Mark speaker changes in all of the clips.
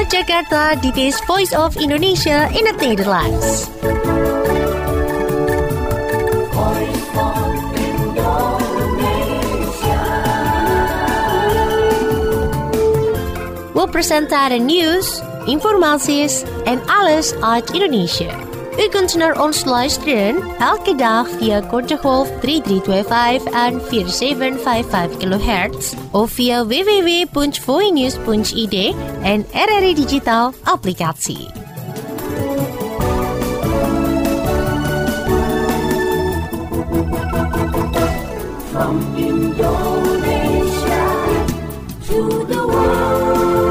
Speaker 1: Vanuit Jakarta, dit is Voice of Indonesia in het Nederlands. We presenteren nieuws, informaties en alles uit Indonesië. U kunt naar ons luisteren elke dag via korte golf 3325 en 4755 kHz of via www.voinews.id en RRI Digital applicatie.
Speaker 2: From Indonesia to the world.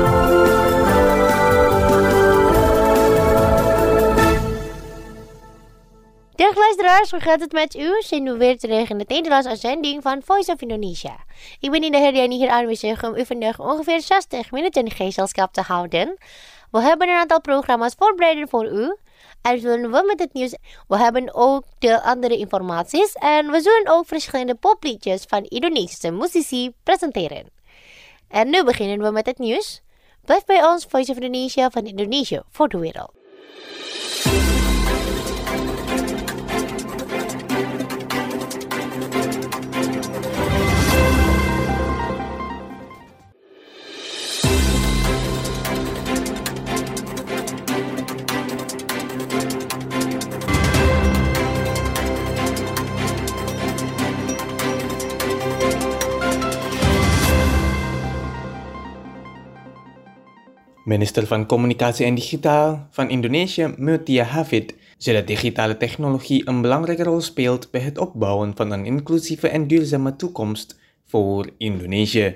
Speaker 1: Dag luisteraars, hoe gaat het met u? Zijn we weer terug in de Nederlandse uitzending van Voice of Indonesia. Ik ben Indah Herdiani hier aanwezig om u vandaag ongeveer 60 minuten gezelschap te houden. We hebben een aantal programma's voorbereid voor u. En zullen we met het nieuws. We hebben ook de andere informaties. En we zullen ook verschillende popliedjes van Indonesische muzici presenteren. En nu beginnen we met het nieuws. Blijf bij ons, Voice of Indonesia van Indonesië voor de wereld.
Speaker 3: Minister van Communicatie en Digitaal van Indonesië, Mutia Hafid, zei dat digitale technologie een belangrijke rol speelt bij het opbouwen van een inclusieve en duurzame toekomst voor Indonesië.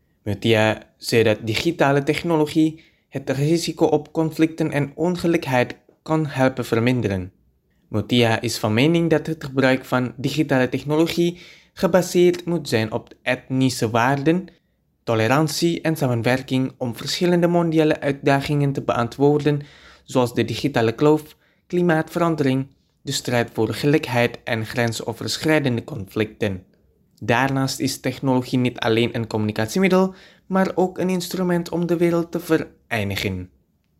Speaker 3: Mutia zei dat digitale technologie het risico op conflicten en ongelijkheid kan helpen verminderen. Mutia is van mening dat het gebruik van digitale technologie gebaseerd moet zijn op etnische waarden, tolerantie en samenwerking om verschillende mondiale uitdagingen te beantwoorden, zoals de digitale kloof, klimaatverandering, de strijd voor gelijkheid en grensoverschrijdende conflicten. Daarnaast is technologie niet alleen een communicatiemiddel, maar ook een instrument om de wereld te vereenigen.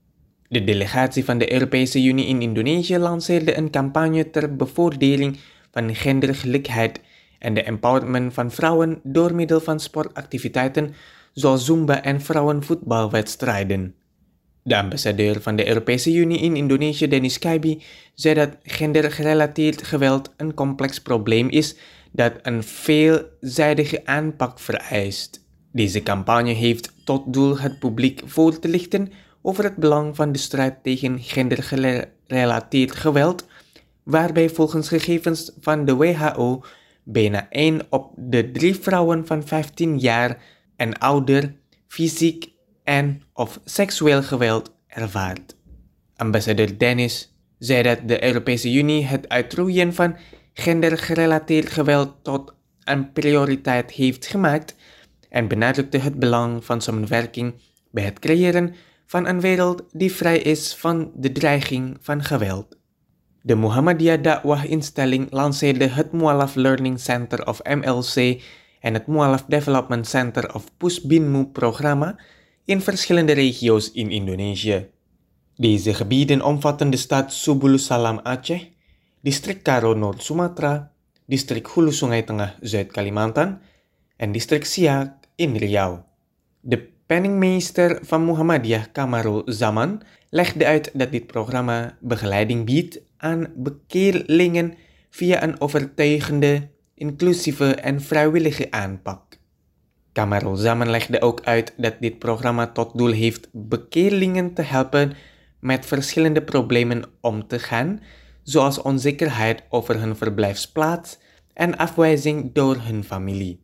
Speaker 3: De delegatie van de Europese Unie in Indonesië lanceerde een campagne ter bevordering van gendergelijkheid en de empowerment van vrouwen door middel van sportactiviteiten zoals Zumba en vrouwenvoetbalwedstrijden. De ambassadeur van de Europese Unie in Indonesië, Dennis Kaibi, zei dat gendergerelateerd geweld een complex probleem is dat een veelzijdige aanpak vereist. Deze campagne heeft tot doel het publiek voor te lichten over het belang van de strijd tegen gendergerelateerd geweld, waarbij volgens gegevens van de WHO bijna 1 op de 3 vrouwen van 15 jaar en ouder fysiek en of seksueel geweld ervaart. Ambassadeur Dennis zei dat de Europese Unie het uitroeien van gendergerelateerd geweld tot een prioriteit heeft gemaakt en benadrukte het belang van samenwerking bij het creëren van een wereld die vrij is van de dreiging van geweld. De Muhammadiyah Dakwah-instelling lanceerde het Mualaf Learning Center of MLC en het Mualaf Development Center of Pusbinmu-programma in verschillende regio's in Indonesië. Deze gebieden omvatten de stad Subulu Salam Aceh, distrik Karo Noord-Sumatra, distrik Hulu Sungai Tengah Zuid-Kalimantan en distrik Siak in Riau. De penningmeester van Muhammadiyah, Kamarul Zaman, legde uit dat dit programma begeleiding biedt aan bekeerlingen via een overtuigende, inclusieve en vrijwillige aanpak. Kamarul Zaman legde ook uit dat dit programma tot doel heeft bekeerlingen te helpen met verschillende problemen om te gaan, zoals onzekerheid over hun verblijfsplaats en afwijzing door hun familie.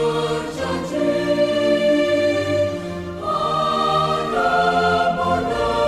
Speaker 2: Berjanji pada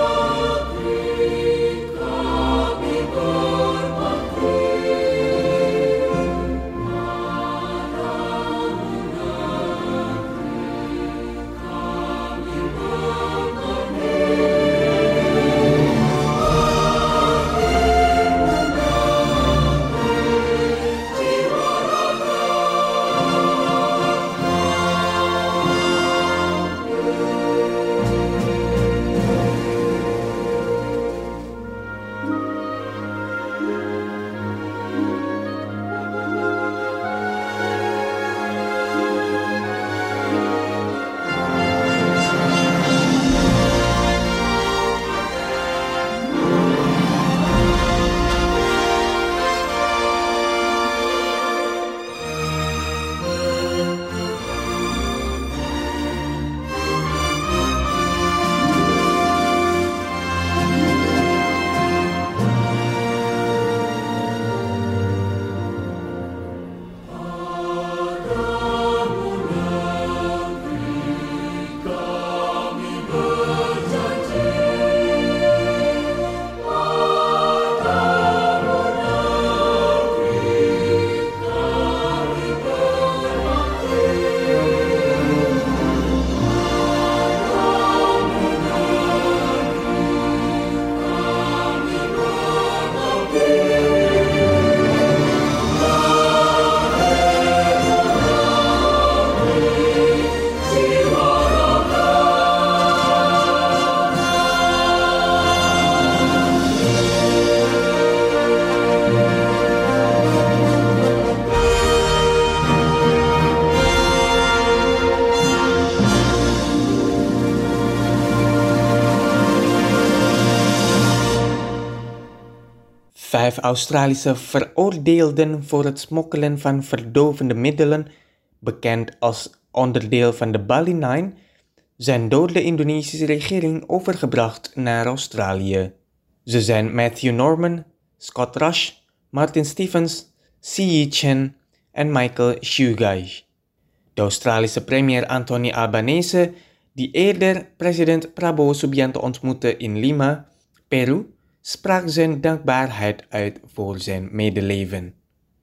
Speaker 3: 5 Australische veroordeelden voor het smokkelen van verdovende middelen, bekend als onderdeel van de Bali 9, zijn door de Indonesische regering overgebracht naar Australië. Ze zijn Matthew Norman, Scott Rush, Martin Stevens, C.E. Chen en Michael Shugai. De Australische premier Anthony Albanese, die eerder president Prabowo Subianto ontmoette in Lima, Peru, sprak zijn dankbaarheid uit voor zijn medeleven.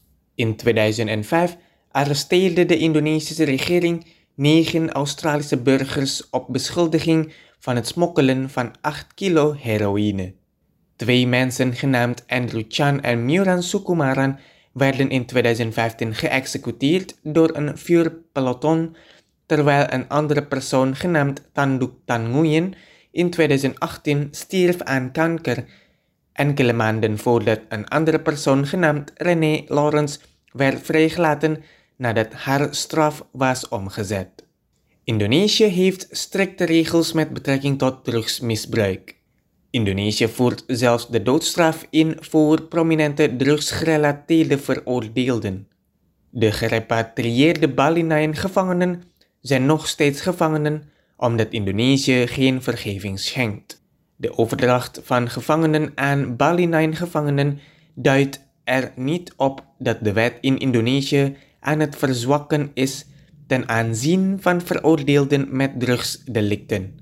Speaker 3: In 2005 arresteerde de Indonesische regering 9 Australische burgers op beschuldiging van het smokkelen van 8 kilo heroïne. 2 mensen genaamd Andrew Chan en Muran Sukumaran werden in 2015 geëxecuteerd door een vuurpeloton, terwijl een andere persoon genaamd Tanduk Tan Nguyen in 2018 stierf aan kanker, enkele maanden voordat een andere persoon genaamd René Lawrence werd vrijgelaten nadat haar straf was omgezet. Indonesië heeft strikte regels met betrekking tot drugsmisbruik. Indonesië voert zelfs de doodstraf in voor prominente drugsgerelateerde veroordeelden. De gerepatrieerde Bali 9 gevangenen zijn nog steeds gevangenen omdat Indonesië geen vergeving schenkt. De overdracht van gevangenen aan Bali 9 gevangenen duidt er niet op dat de wet in Indonesië aan het verzwakken is ten aanzien van veroordeelden met drugsdelicten.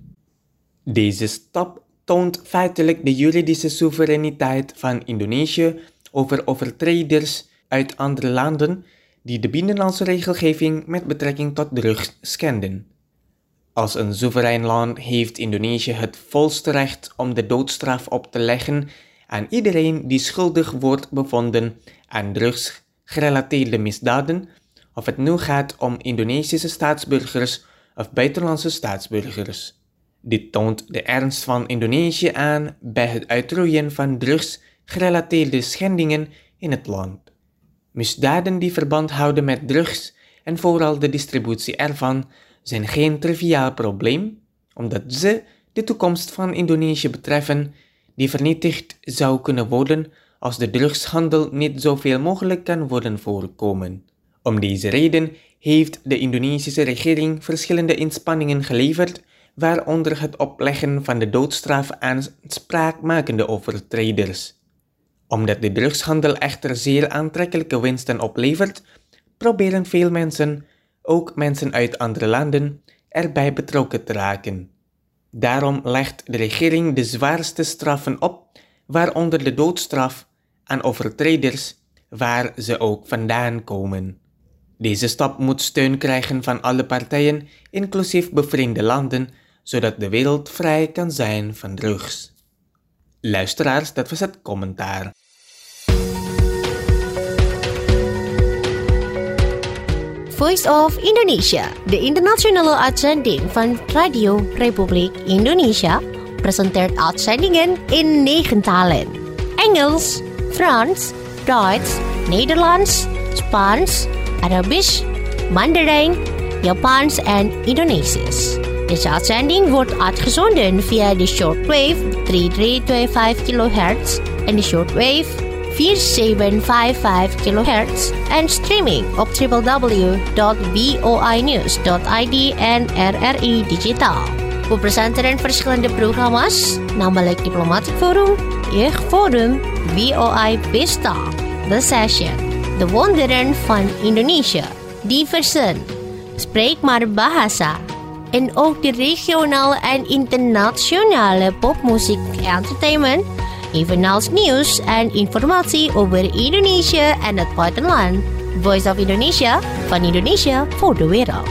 Speaker 3: Deze stap toont feitelijk de juridische soevereiniteit van Indonesië over overtreders uit andere landen die de binnenlandse regelgeving met betrekking tot drugs schenden. Als een soeverein land heeft Indonesië het volste recht om de doodstraf op te leggen aan iedereen die schuldig wordt bevonden aan drugsgerelateerde misdaden, of het nu gaat om Indonesische staatsburgers of buitenlandse staatsburgers. Dit toont de ernst van Indonesië aan bij het uitroeien van drugsgerelateerde schendingen in het land. Misdaden die verband houden met drugs en vooral de distributie ervan zijn geen triviaal probleem, omdat ze de toekomst van Indonesië betreffen, die vernietigd zou kunnen worden als de drugshandel niet zoveel mogelijk kan worden voorkomen. Om deze reden heeft de Indonesische regering verschillende inspanningen geleverd, waaronder het opleggen van de doodstraf aan spraakmakende overtreders. Omdat de drugshandel echter zeer aantrekkelijke winsten oplevert, proberen veel mensen, ook mensen uit andere landen, erbij betrokken te raken. Daarom legt de regering de zwaarste straffen op, waaronder de doodstraf, aan overtreders, waar ze ook vandaan komen. Deze stap moet steun krijgen van alle partijen, inclusief bevriende landen, zodat de wereld vrij kan zijn van drugs. Luisteraars, dat was het commentaar.
Speaker 1: Voice of Indonesia, de internationale uitzending van Radio Republiek Indonesia, presenteert uitzendingen in 9 talen: Engels, Frans, Duits, Nederlands, Spaans, Arabisch, Mandarijn, Japans en Indonesisch. Deze uitzending wordt uitgezonden via de shortwave 3325 kHz en de shortwave 4755 kHz en streaming op www.voinews.id en RRI Digitaal. We presenteren verschillende programma's, namelijk Diplomatic Forum, Jeugdforum, VOI Pesta, The Session, De Wonderen van Indonesië, Diversen, Spreek maar Bahasa, en ook de regionale en internationale popmuziek entertainment, evenals nieuws en informatie over Indonesië en het buitenland. Voice of Indonesia, van Indonesië voor de wereld.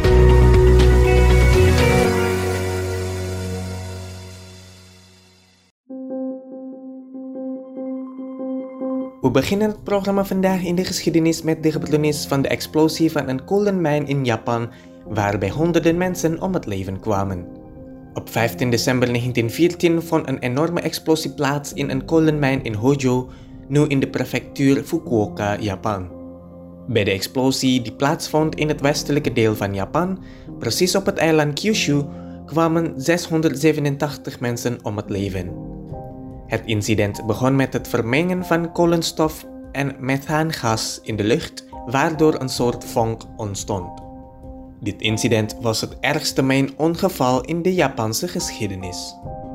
Speaker 3: We beginnen het programma vandaag in de geschiedenis met de gebeurtenis van de explosie van een kolenmijn in Japan, waarbij honderden mensen om het leven kwamen. Op 15 december 1914 vond een enorme explosie plaats in een kolenmijn in Hojo, nu in de prefectuur Fukuoka, Japan. Bij de explosie die plaatsvond in het westelijke deel van Japan, precies op het eiland Kyushu, kwamen 687 mensen om het leven. Het incident begon met het vermengen van koolstof en methaangas in de lucht, waardoor een soort vonk ontstond. Dit incident was het ergste mijnongeval in de Japanse geschiedenis.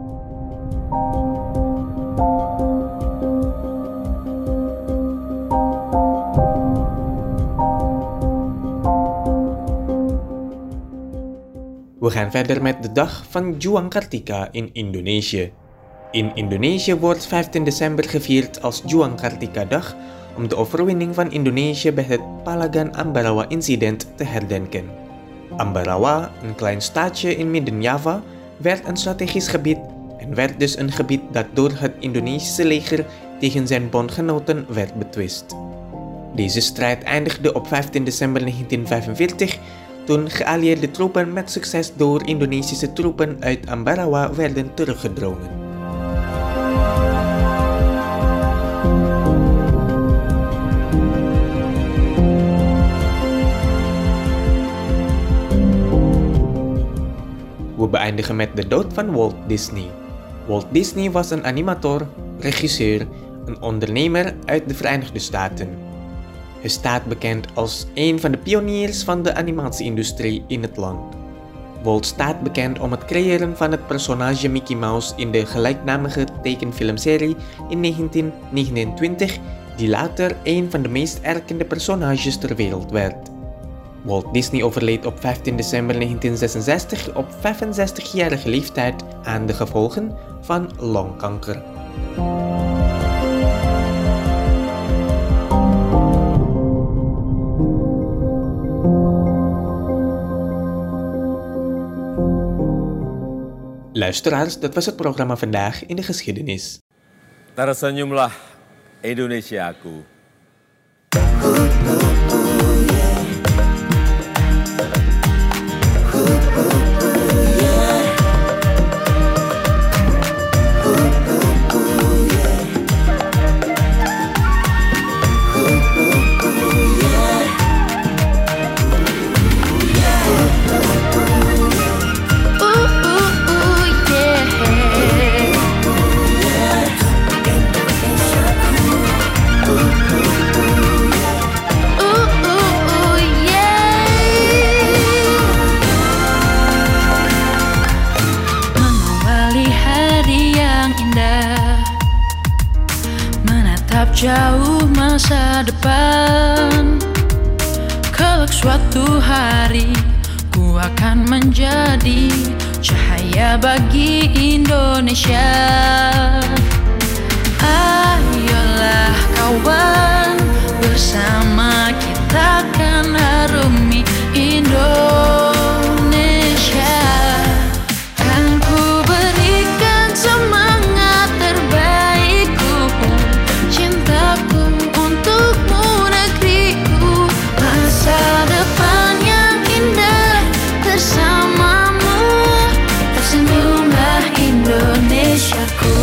Speaker 3: We gaan verder met de dag van Juang Kartika in Indonesië. In Indonesië wordt 15 december gevierd als Juang Kartika Dag om de overwinning van Indonesië bij het Palagan Ambarawa incident te herdenken. Ambarawa, een klein staatje in Midden-Java, werd een strategisch gebied en werd dus een gebied dat door het Indonesische leger tegen zijn bondgenoten werd betwist. Deze strijd eindigde op 15 december 1945 toen geallieerde troepen met succes door Indonesische troepen uit Ambarawa werden teruggedrongen. We beëindigen met de dood van Walt Disney. Walt Disney was een animator, regisseur, een ondernemer uit de Verenigde Staten. Hij staat bekend als een van de pioniers van de animatieindustrie in het land. Walt staat bekend om het creëren van het personage Mickey Mouse in de gelijknamige tekenfilmserie in 1929, die later een van de meest erkende personages ter wereld werd. Walt Disney overleed op 15 december 1966 op 65-jarige leeftijd aan de gevolgen van longkanker. Luisteraars, dat was het programma Vandaag in de Geschiedenis.
Speaker 4: Tersenyumlah Indonesiaku.
Speaker 5: Jauh masa depan, kelak suatu hari ku akan menjadi cahaya bagi Indonesia. Ayolah kawan, bersama kita akan harumi Indonesia. Kan ku berikan semangat terbaikku, cintaku untukmu negeriku, masa depan yang indah bersamamu. Tersenyumlah Indonesiaku.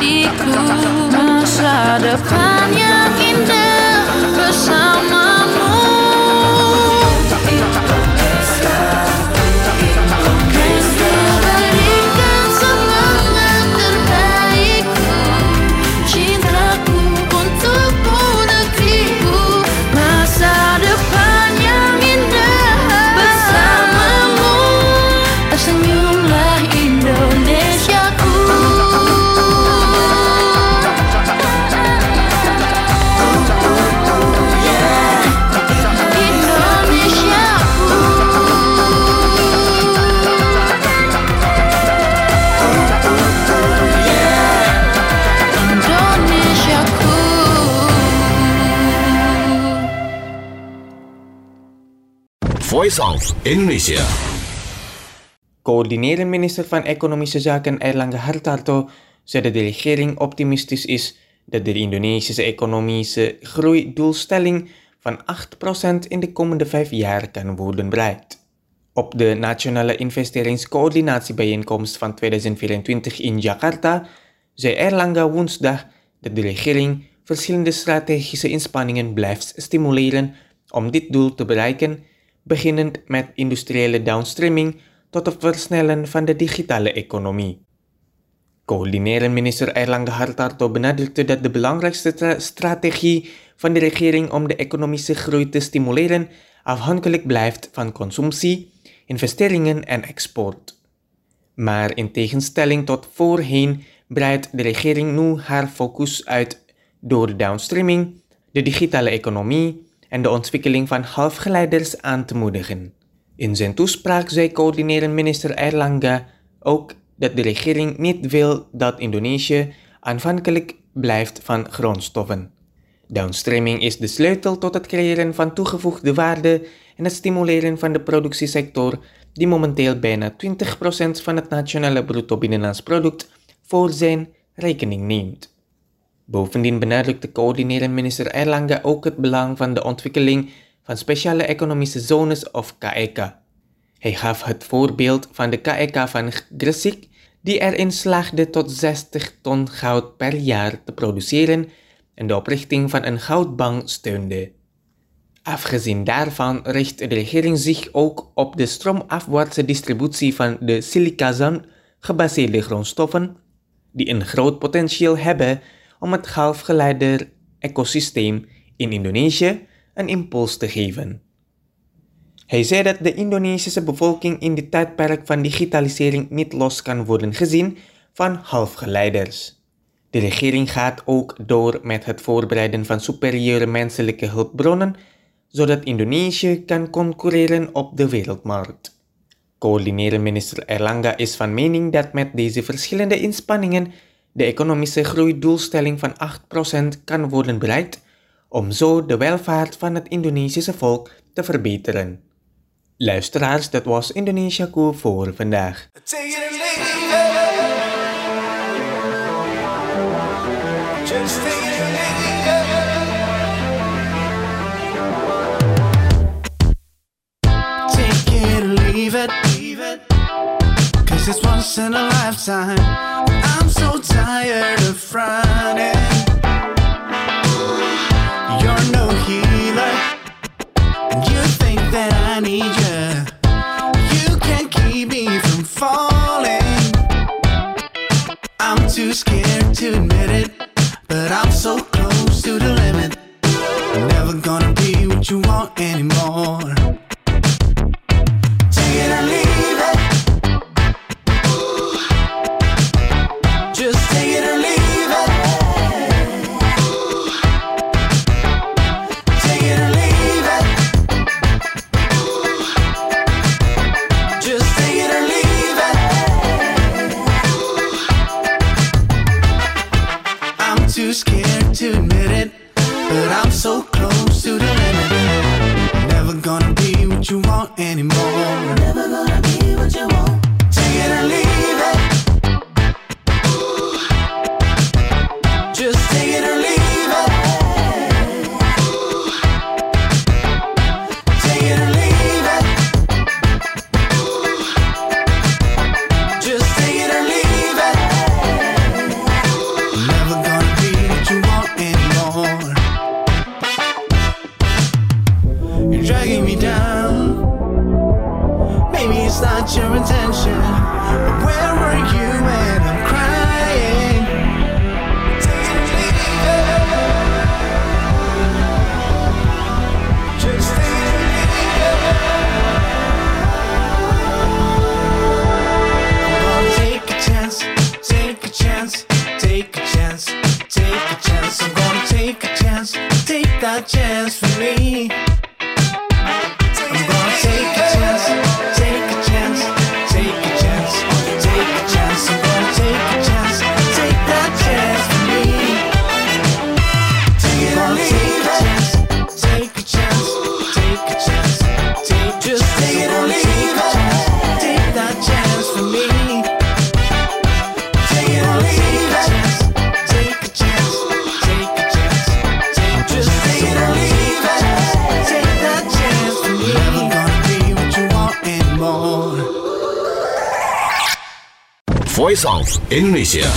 Speaker 5: bagiku. Masa depan yang indah bersamamu. Berikan semangat terbaikku, cintaku untukmu negeriku. Masa depan yang indah bersamamu. Tersenyumlah Indonesiaku.
Speaker 6: Voice of Indonesia.
Speaker 3: Coördinerend minister van Economische Zaken Airlangga Hartarto zei dat de regering optimistisch is dat de Indonesische economische groeidoelstelling van 8% in de komende 5 jaar kan worden bereikt. Op de Nationale Investeringscoördinatiebijeenkomst van 2024 in Jakarta zei Airlangga woensdag dat de regering verschillende strategische inspanningen blijft stimuleren om dit doel te bereiken, beginnend met industriële downstreaming tot het versnellen van de digitale economie. Coördinerend minister Airlangga Hartarto benadrukte dat de belangrijkste strategie van de regering om de economische groei te stimuleren afhankelijk blijft van consumptie, investeringen en export. Maar in tegenstelling tot voorheen breidt de regering nu haar focus uit door downstreaming, de digitale economie en de ontwikkeling van halfgeleiders aan te moedigen. In zijn toespraak zei coördinerend minister Airlangga ook dat de regering niet wil dat Indonesië afhankelijk blijft van grondstoffen. Downstreaming is de sleutel tot het creëren van toegevoegde waarde en het stimuleren van de productiesector die momenteel bijna 20% van het nationale bruto binnenlands product voor zijn rekening neemt. Bovendien benadrukte coördinerend minister Airlangga ook het belang van de ontwikkeling van speciale economische zones of KEK. Hij gaf het voorbeeld van de KEK van Gresik, die erin slaagde tot 60 ton goud per jaar te produceren en de oprichting van een goudbank steunde. Afgezien daarvan richt de regering zich ook op de stroomafwaartse distributie van de silicazaan-gebaseerde grondstoffen, die een groot potentieel hebben om het halfgeleider-ecosysteem in Indonesië een impuls te geven. Hij zei dat de Indonesische bevolking in dit tijdperk van digitalisering niet los kan worden gezien van halfgeleiders. De regering gaat ook door met het voorbereiden van superieure menselijke hulpbronnen, zodat Indonesië kan concurreren op de wereldmarkt. Coördinerend minister Airlangga is van mening dat met deze verschillende inspanningen de economische groeidoelstelling van 8% kan worden bereikt om zo de welvaart van het Indonesische volk te verbeteren. Luisteraars, dat was Indonesiaku voor vandaag.
Speaker 7: Cause it's once in a lifetime. I'm so tired of running. You're no healer, and you think that I need you. You can't keep me from falling. I'm too scared to admit it, but I'm so close to the limit. I'm never gonna be what you want anymore. Take it or leave it. Just take it or leave it. Take it or leave it. Just take it or leave it. I'm too scared to admit it, but I'm so close to the limit. Never gonna be what you want anymore. Never gonna be what you want. Take it or leave it. Just take it or leave it. Take it or leave it. Just take it or leave it. that's not your intention. Where were you when I'm crying? Take it or leave it. Just take it or leave it. Oh, take a chance, take a chance, take a chance, take a chance. I'm gonna take a chance, take that chance for me. I'm gonna take a chance, take a chance, take a chance, take a chance. I'm gonna take a chance, take that chance for me. Take it or leave it. Take a chance, take a chance, just take it or leave it. Take that chance for me. Take it or leave it. Take a chance, take a chance, just take it or leave it. Take that chance for me. Never gonna be what you want anymore.
Speaker 6: Voice of Indonesia.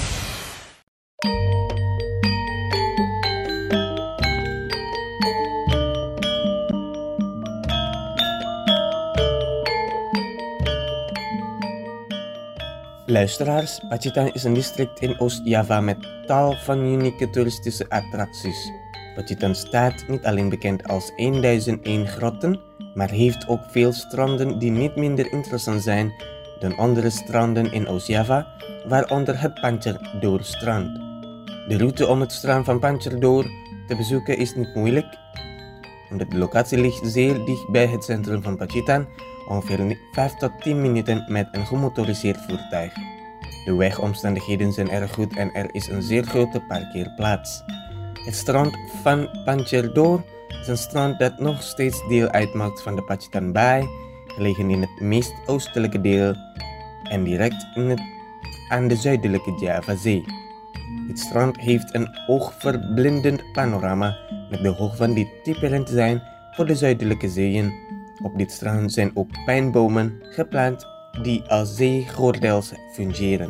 Speaker 3: Luisteraars, Pacitan is een district in Oost-Java met tal van unieke toeristische attracties. Pacitan staat niet alleen bekend als 1001 grotten, maar heeft ook veel stranden die niet minder interessant zijn dan andere stranden in Oost-Java, waaronder het Pancerdoor-strand. De route om het strand van Pancerdoor te bezoeken is niet moeilijk, omdat de locatie ligt zeer dicht bij het centrum van Pacitan, ongeveer 5 tot 10 minuten met een gemotoriseerd voertuig. De wegomstandigheden zijn erg goed en er is een zeer grote parkeerplaats. Het strand van Pancerdoor is een strand dat nog steeds deel uitmaakt van de Pacitan Bay, gelegen in het meest oostelijke deel en direct aan de zuidelijke Javazee. Dit strand heeft een oogverblindend panorama met de hoogten die typerend zijn voor de zuidelijke zeeën. Op dit strand zijn ook pijnbomen geplant die als zeegordels fungeren.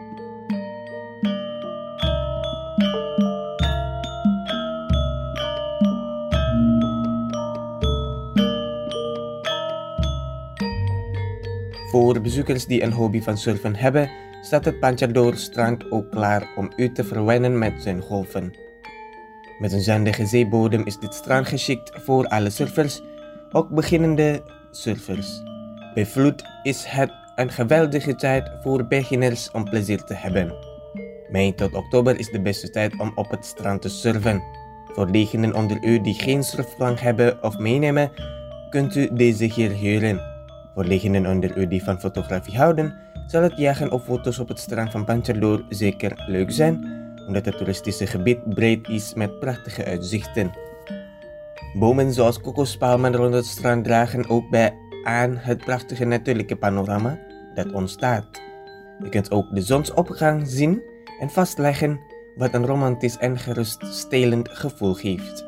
Speaker 3: Voor bezoekers die een hobby van surfen hebben, staat het Pancerdoor-strand ook klaar om u te verwennen met zijn golven. Met een zandige zeebodem is dit strand geschikt voor alle surfers, ook beginnende surfers. Bij vloed is het een geweldige tijd voor beginners om plezier te hebben. Mei tot oktober is de beste tijd om op het strand te surfen. Voor diegenen onder u die geen surfplank hebben of meenemen, kunt u deze hier huren. Voor diegenen onder u die van fotografie houden, zal het jagen op foto's op het strand van Pancerdoor zeker leuk zijn, omdat het toeristische gebied breed is met prachtige uitzichten. Bomen zoals kokospalmen rond het strand dragen ook bij aan het prachtige natuurlijke panorama dat ontstaat. Je kunt ook de zonsopgang zien en vastleggen wat een romantisch en geruststellend gevoel geeft.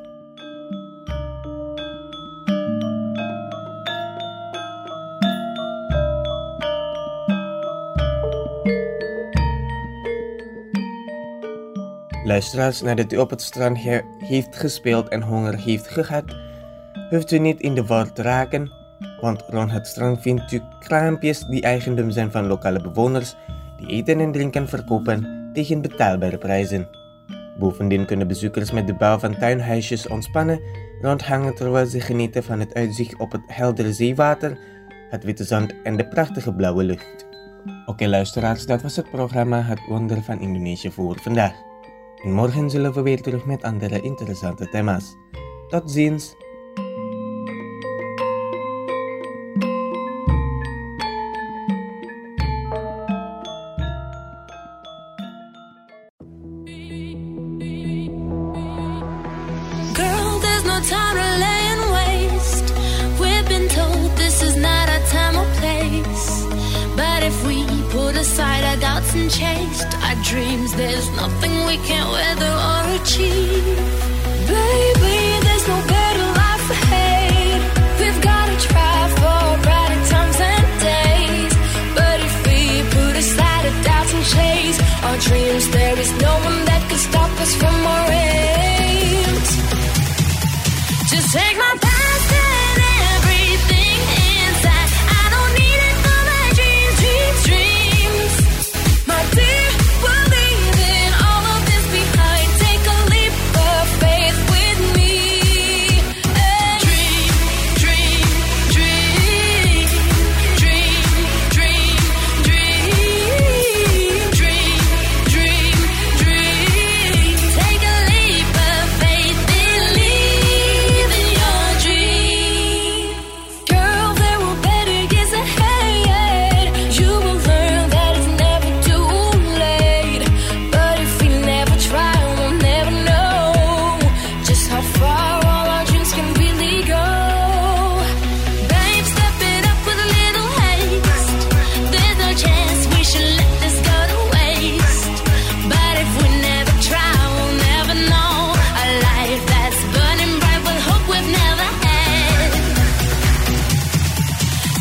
Speaker 3: Luisteraars, nadat u op het strand heeft gespeeld en honger heeft gehad, hoeft u niet in de war te raken, want rond het strand vindt u kraampjes die eigendom zijn van lokale bewoners die eten en drinken verkopen tegen betaalbare prijzen. Bovendien kunnen bezoekers met de bouw van tuinhuisjes ontspannen, rondhangen terwijl ze genieten van het uitzicht op het heldere zeewater, het witte zand en de prachtige blauwe lucht. Oké luisteraars, dat was het programma Het Wonder van Indonesië voor vandaag. En morgen zullen we weer terug met andere interessante thema's. Tot ziens!
Speaker 5: Girl, there's no time to lay and waste. We've been told this is not our time or place. But if we put aside our doubts and chased our dreams, there's nothing we can't weather or achieve. Baby, there's no better life ahead. We've gotta try for brighter times and days. But if we put aside our doubts and chase our dreams, there is no one that can stop us from our aims. Just take my past and everything inside. I don't need it.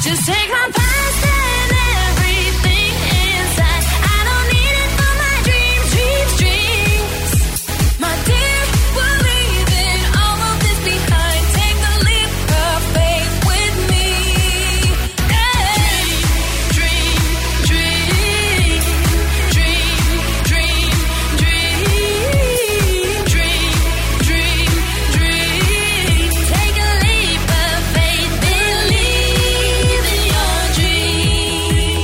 Speaker 5: Just take my past and everything inside. I don't need it for my dreams, dreams, dreams. My dear, we're leaving all of this behind. Take a leap of faith with me. Dream, dream, dream, dream, dream, dream, dream, dream, dream. Take a leap of faith, believe in your dream.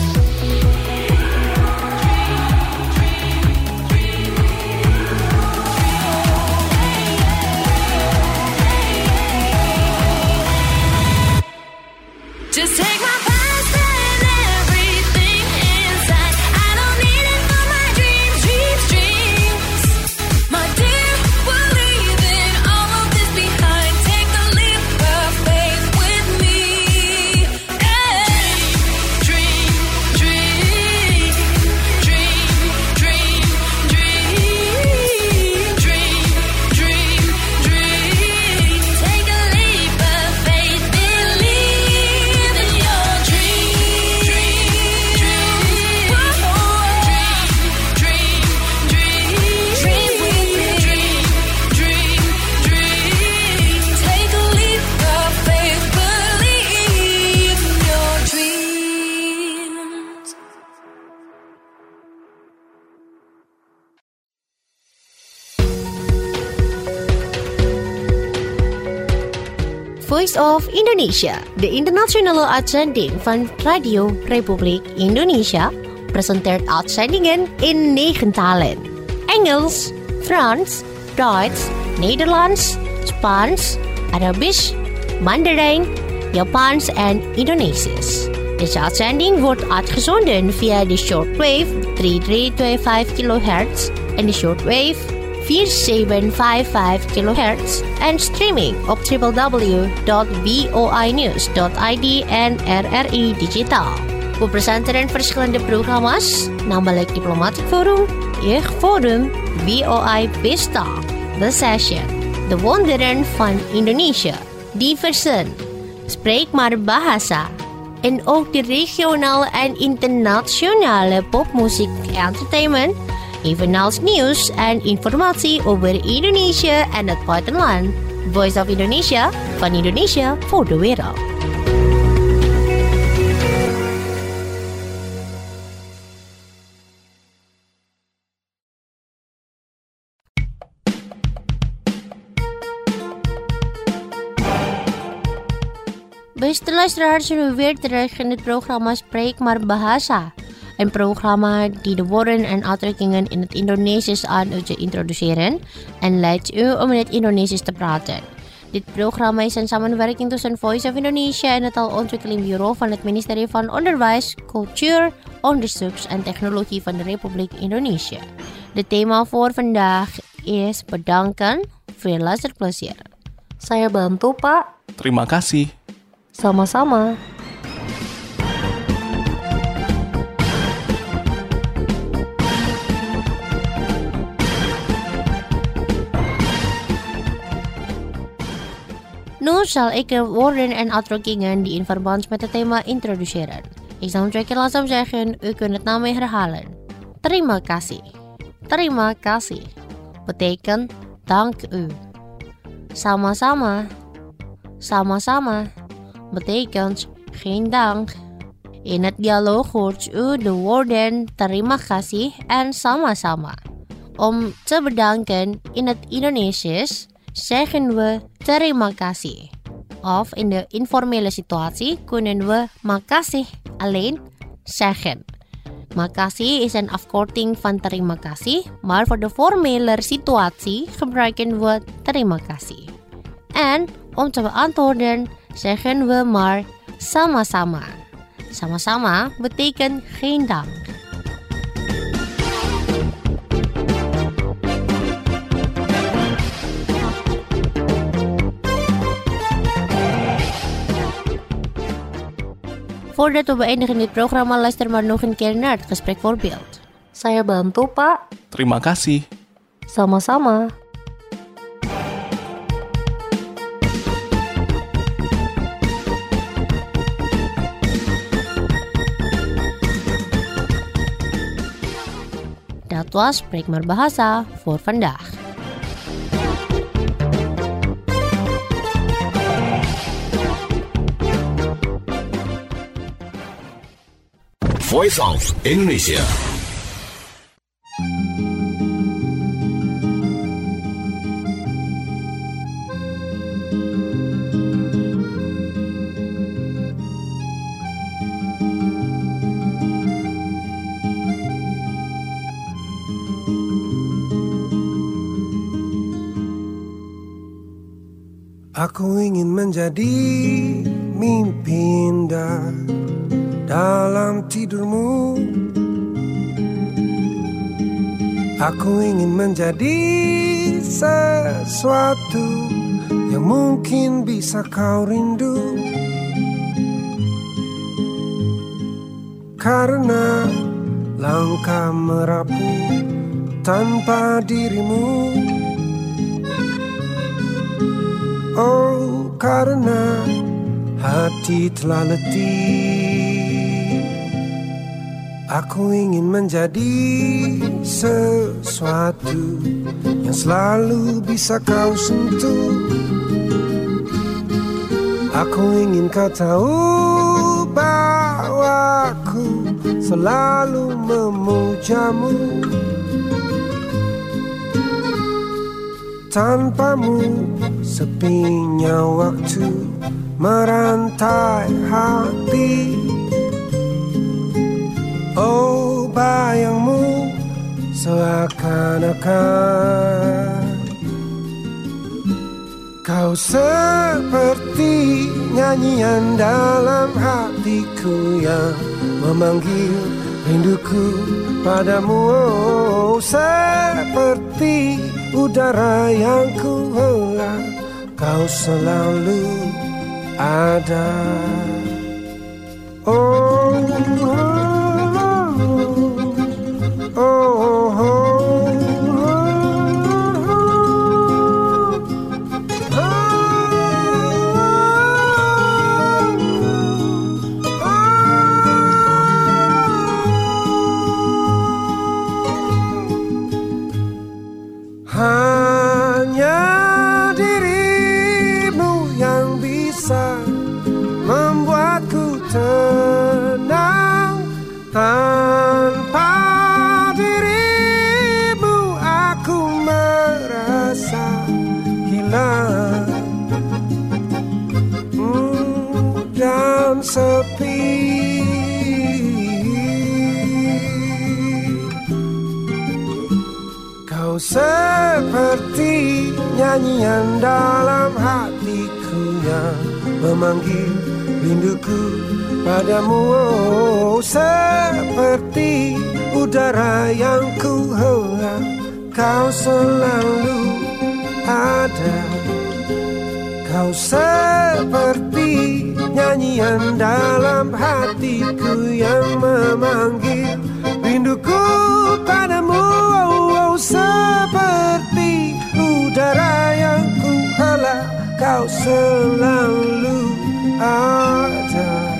Speaker 5: Just take my past and everything inside. I don't need it for my dreams, dreams, dreams. My dear, we're leaving all of this behind. Take a leap of faith with me. Dream, dream, dream, dream, dream, dream, dream, dream. Take a leap of faith, believe in your dream. Dream, dream, dream, dream. Take a leap of faith, believe in your dreams.
Speaker 1: Voice of Indonesia, de internationale uitzending van Radio Republiek Indonesia, presenteert uitzendingen in 9 talen. Engels, Frans, Duits, Nederlands, Spaans, Arabisch, Mandarijn, Japans en Indonesisch. Deze uitzending wordt uitgezonden via de shortwave 3325 kHz en de shortwave 4755 kHz en streaming op www.voinews.id en RRI Digitaal. We presenteren verschillende programma's, namelijk Diplomatic Forum, Jeugdforum, VOI Pesta, The Session, De Wonderen van Indonesië, Diversen, Spreek maar Bahasa, en ook de regionale en internationale popmuziek entertainment, evenals nieuws en informatie over Indonesië en het buitenland. Voice of Indonesia, van Indonesia voor de wereld. Beste luisteraars, zijn we weer terug in het programma Spreek maar Bahasa. Een programma die de woorden en uitdrukkingen in het Indonesisch aan u te introduceren en leidt u om in het Indonesisch te praten. Dit programma is een samenwerking tussen Voice of Indonesia en het taalontwikkelingbureau van het ministerie van Onderwijs, Cultuur, Onderzoek en Technologie van de Republiek Indonesië. Het thema voor vandaag is bedanken. Veel luisterplezier. Saya bantu, Pak.
Speaker 8: Terima kasih.
Speaker 1: Sama-sama. Nu zal ik de woorden en uitdrukkingen die in verband met het thema introduceren. Ik zal hem 2 keer langzaam zeggen, u kunt het na mij herhalen. Terima kasih. Terima kasih betekent dank u. Sama-sama. Sama-sama betekent geen dank. In het dialoog hoort u de woorden terima kasih en sama-sama. Om te bedanken in het Indonesisch zeggen we terima kasih. Of in de informele situatie kunnen we makasih alleen zeggen. Makasih is een afkorting van terima kasih, maar voor de formele situatie gebruiken we terima kasih. En om te beantwoorden zeggen we maar sama-sama. Sama-sama betekent geen dank. Voordat we beëindigen dit programma, luister maar nog een keer naar het gesprekvoorbeeld. Saya bantu, Pak.
Speaker 8: Terima kasih.
Speaker 1: Sama-sama. Dat was Spreek maar Bahasa voor vandaag.
Speaker 6: Voice of Indonesia.
Speaker 9: Aku ingin menjadi mimpi indah dalam tidurmu. Aku ingin menjadi sesuatu yang mungkin bisa kau rindu. Karena langkah merapu tanpa dirimu. Oh, karena hati telah letih. Aku ingin menjadi sesuatu yang selalu bisa kau sentuh. Aku ingin kau tahu bahwa aku selalu memujamu. Tanpamu sepinya waktu merantai hati. Oh, bayangmu seakan-akan kau seperti nyanyian dalam hatiku yang memanggil rinduku padamu. Oh, seperti udara yang ku hela, kau selalu ada. Oh, oh, oh, oh. Hanya dirimu yang bisa membuatku tenang. Tanpa dirimu aku merasa hilang dan sepi. Kau seperti nyanyian dalam hatiku yang memanggil rinduku padamu. Oh, seperti udara yang ku hela, kau selalu ada. Kau seperti nyanyian dalam hatiku yang memanggil rinduku padamu. Oh, seperti udara yang ku hela, kau selalu ada.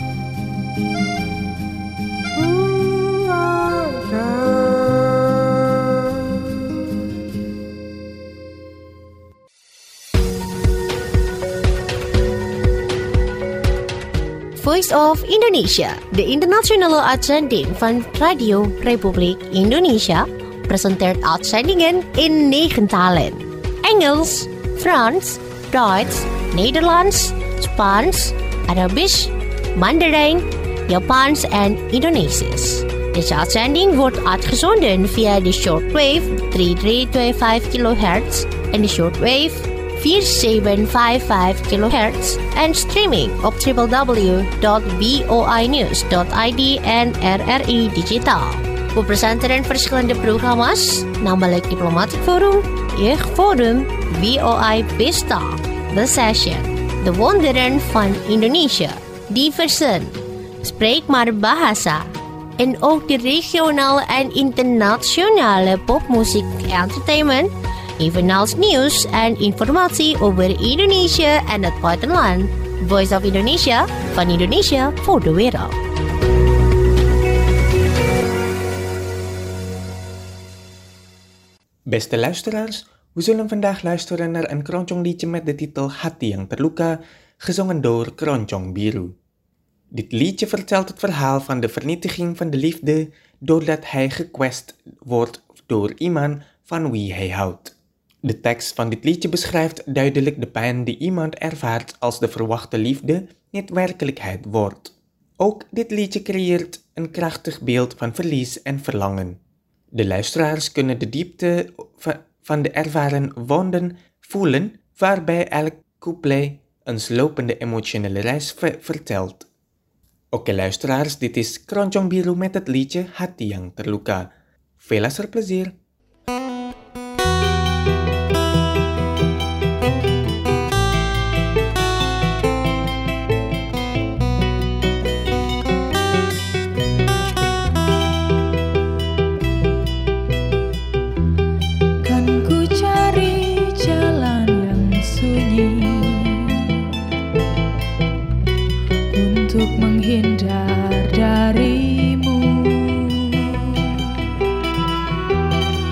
Speaker 1: Voice of Indonesia, de internationale uitzending van Radio Republiek Indonesia, presenteert uitzendingen in 9 talen. Engels, Frans, Duits, Nederlands, Spaans, Arabisch, Mandarijn, Japans en Indonesisch. Deze uitzending wordt uitgezonden via de shortwave 3325 kHz en de shortwave 4755 kHz en streaming op www.voinews.id en RRI Digitaal. We presenteren verschillende programma's, namelijk Diplomatic Forum, Jeugdforum, VOI Pesta, The Session, De Wonderen van Indonesië, Diversen, Spreek maar Bahasa, en ook de regionale en internationale popmuziek entertainment, evenals nieuws en informatie over Indonesië en het buitenland. Voice of Indonesia, van Indonesia voor de wereld.
Speaker 3: Beste luisteraars, we zullen vandaag luisteren naar een keroncong-liedje met de titel Hati yang Terluka, gezongen door Keroncong Biru. Dit liedje vertelt het verhaal van de vernietiging van de liefde doordat hij gekwetst wordt door iemand van wie hij houdt. De tekst van dit liedje beschrijft duidelijk de pijn die iemand ervaart als de verwachte liefde niet werkelijkheid wordt. Ook dit liedje creëert een krachtig beeld van verlies en verlangen. De luisteraars kunnen de diepte van de ervaren wonden voelen, waarbij elk couplet een slopende emotionele reis vertelt. Oké luisteraars, dit is Keroncong Biru met het liedje Hati yang Terluka. Veel luisterplezier!
Speaker 10: Untuk menghindar darimu,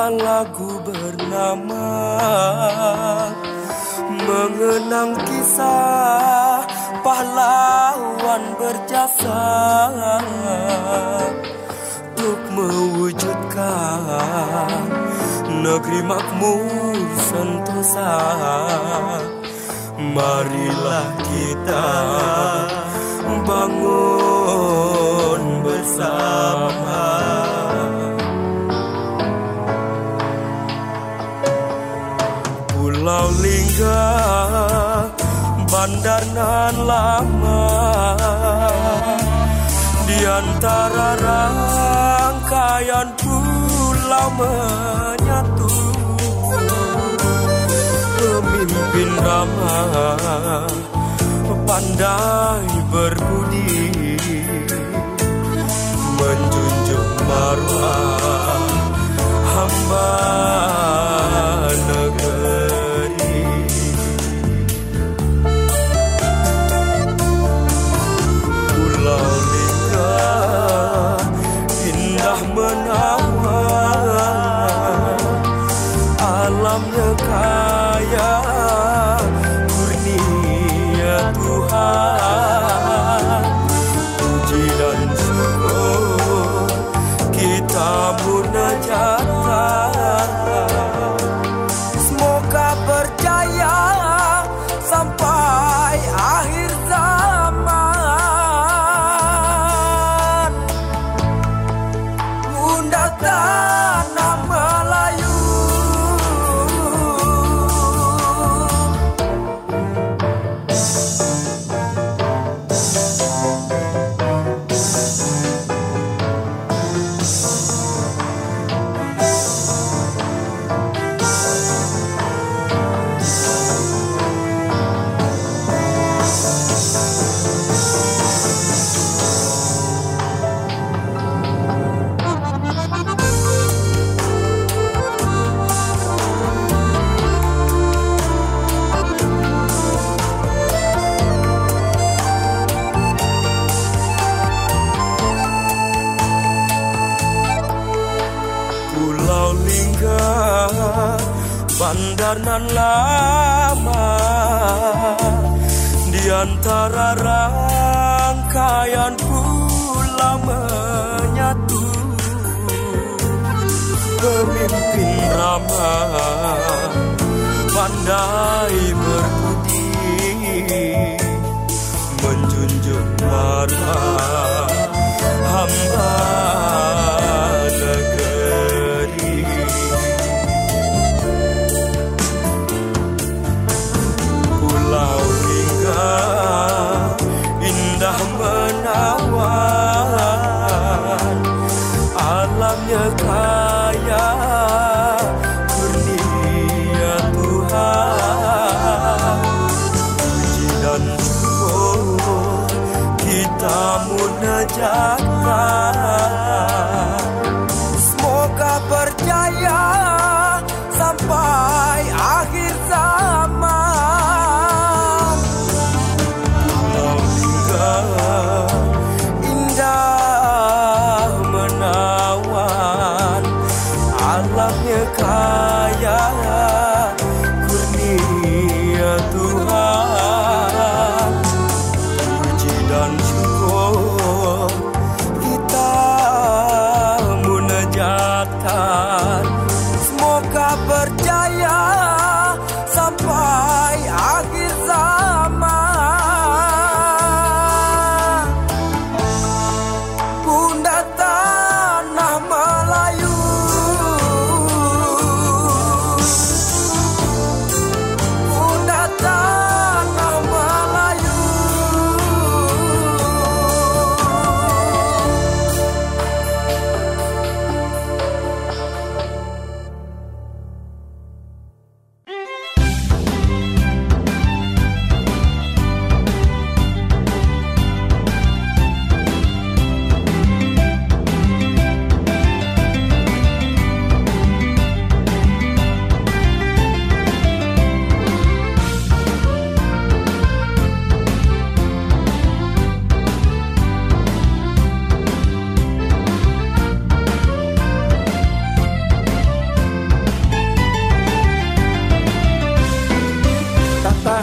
Speaker 11: lagu bernama mengenang kisah pahlawan berjasa untuk mewujudkan negeri makmur sentosa. Marilah kita bangun bersama. Pulau Lingga, bandar nan lama, di antara rangkaian pulau menyatu. Pemimpin ramah, pandai berbudi, menjunjung maruah hamba negeri. Pulau Lingga indah menawan, alamnya kaya kurnia Tuhan. Puji dan syukur kita munajatkan, semoga berjaya sampai akhir zaman. Bunda tanah Melayu, Pulau Lingga, bandar nan lama, di antara rangkaian pulau menyatu. Pemimpin ramah, pandai berbudi, menjunjung maruah hamba negeri. Pulau Lingga indah menawan, alamnya kaya kurnia Tuhan.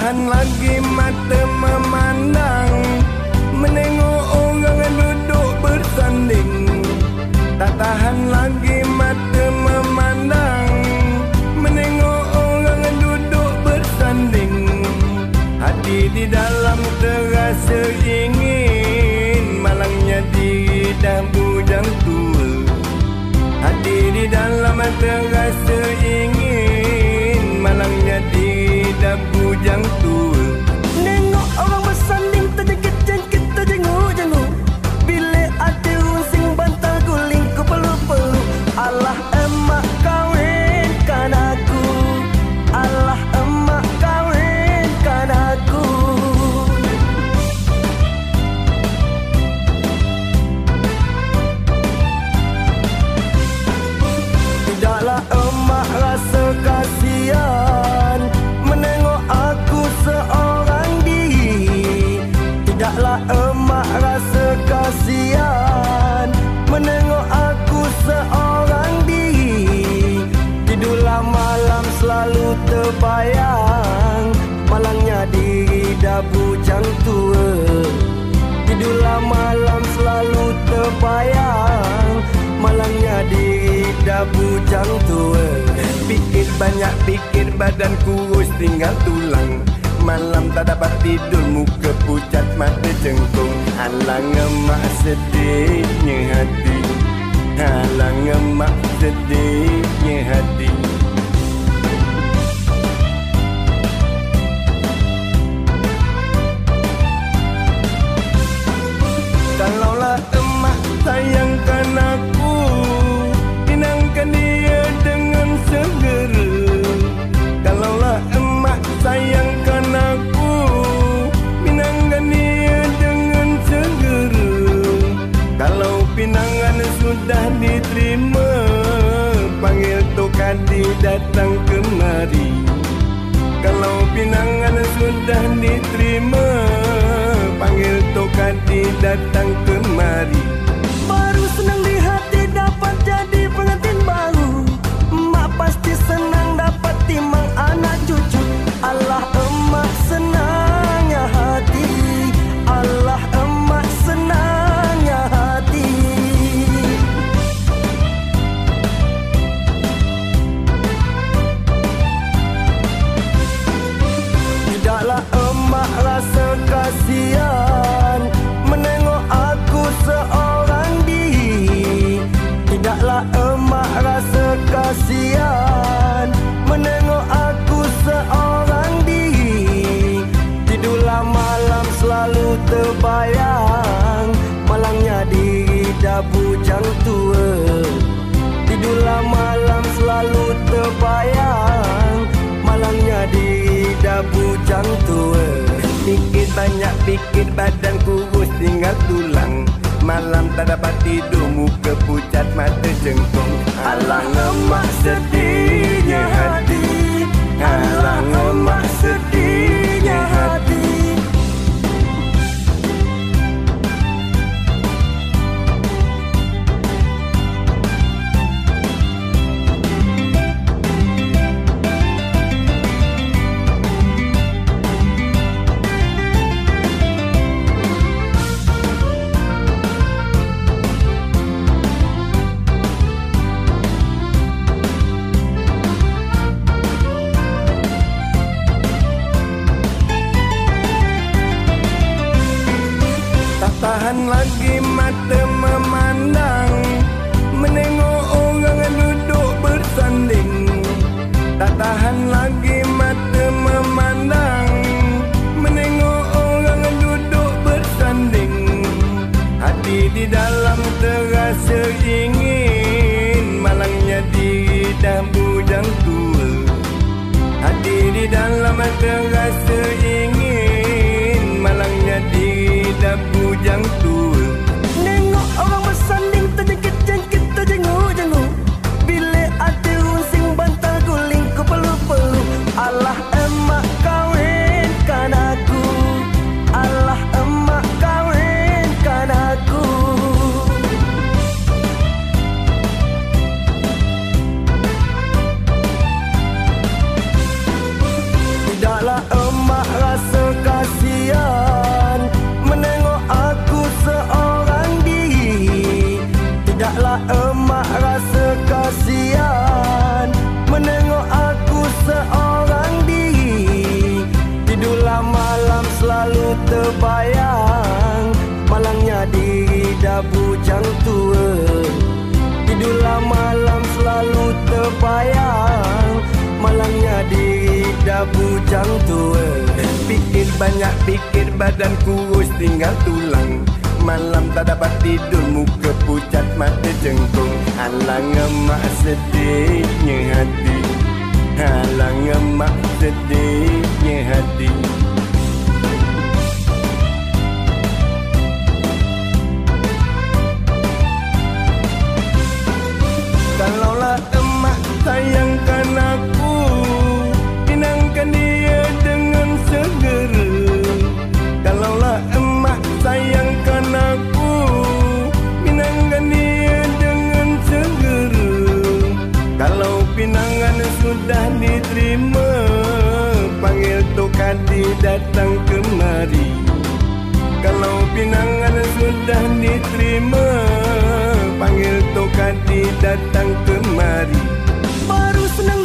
Speaker 12: tahan lagi mata memandang, menengok orang duduk bersanding. Tak tahan lagi mata memandang, menengok orang duduk bersanding. Hati di dalam terasa ingin, malangnya diri dah bujang tua. Hati di dalam terasa ingin, malangnya diri dah bujang tua. Nengok orang bersanding terjengkit-jengkit terjenguk-jenguk. Bila ada runsing bantal guling ku perlu-perlu. Allah emak kawinkan aku, Allah emak kawinkan aku. Tidaklah emak rasa kasihan menengok aku seorang diri. Tidaklah emak rasa kasihan menengok aku seorang diri. Tidurlah malam selalu terbayang, malangnya diri dah bujang tua. Tidurlah malam selalu terbayang, malangnya diri dah bujang tua. Pikir banyak pikir badan kurus tinggal tulang. Malam tak dapat tidur muka pucat mata cengkung. Alang emak sedihnya hati, alang emak sedihnya hati. Kalaulah emak sayangkan aku, pinangkan dia dengan segera. Kalaulah emak sayangkan aku, pinangkan dia dengan segera. Kalau pinangan sudah diterima, panggil Tok Kadi datang kemari. Kalau pinangan sudah diterima, panggil Tok Kadi datang kemari. Baru senang di hati dapat jadi pengantin baru. Mak pasti senang dapat timang anak cucu. Allah emak senangnya hati, Allah emak senangnya hati. Tidaklah emak rasa kasihan menengok aku seorang diri. Tidaklah emak rasa kasihan menengok aku seorang diri. Tidurlah malam selalu terbayang, malangnya diri dah bujang tua. Tidurlah malam selalu terbayang, malangnya diri dah bujang tua. Pikir banyak pikir badan kurus tinggal tulang. Malam tak dapat tidur muka pucat mata cengkung. Alang emak sedihnya hati, alang emak sedihnya hati. Tahan lagi mata memandang, menengok orang duduk bersanding. Tak tahan lagi mata memandang, menengok orang duduk bersanding. Hati di dalam terasa ingin, malangnya diri dah bujang tua. Hati di dalam terasa ingin, malangnya diri dah bujang tua. Nengok orang bersanding terjengkit-jengkit terjenguk-jenguk. Bila ada runsing bantal guling ku perlu-perlu. Allah emak kawinkan aku, Allah emak kawinkan aku. Tidaklah emak tua. Pikir banyak, pikir badan kurus tinggal tulang. Malam tak dapat tidur, muka pucat, mata jengkung. Alang emak sedihnya hati, alang emak sedihnya hati. Kalaulah emak sayangkan aku, pinangkan dia dengan segera. Kalaulah emak sayangkan aku, pinangkan dia dengan segera. Kalau pinangan sudah diterima, panggil Tok Kadi datang kemari. Kalau pinangan sudah diterima, panggil Tok Kadi datang kemari. Baru senang